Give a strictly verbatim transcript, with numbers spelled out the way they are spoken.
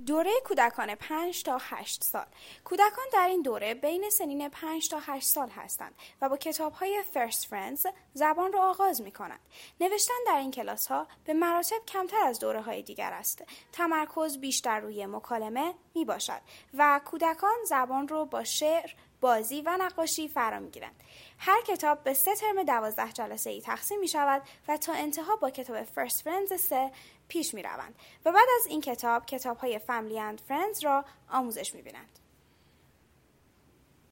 دوره کودکان پنج تا هشت سال. کودکان در این دوره بین سنین پنج تا هشت سال هستند و با کتاب‌های First Friends زبان را آغاز می‌کنند. نوشتن در این کلاس‌ها به مراتب کمتر از دوره‌های دیگر است. تمرکز بیشتر روی مکالمه می‌باشد و کودکان زبان را با شعر، بازی و نقاشی فرا می‌گیرند. هر کتاب به سه ترم دوازده جلسه‌ای تقسیم می‌شود و تا انتها با کتاب First Friends سه پیش می‌روند و بعد از این کتاب کتاب‌های Family and Friends را آموزش می‌بینند.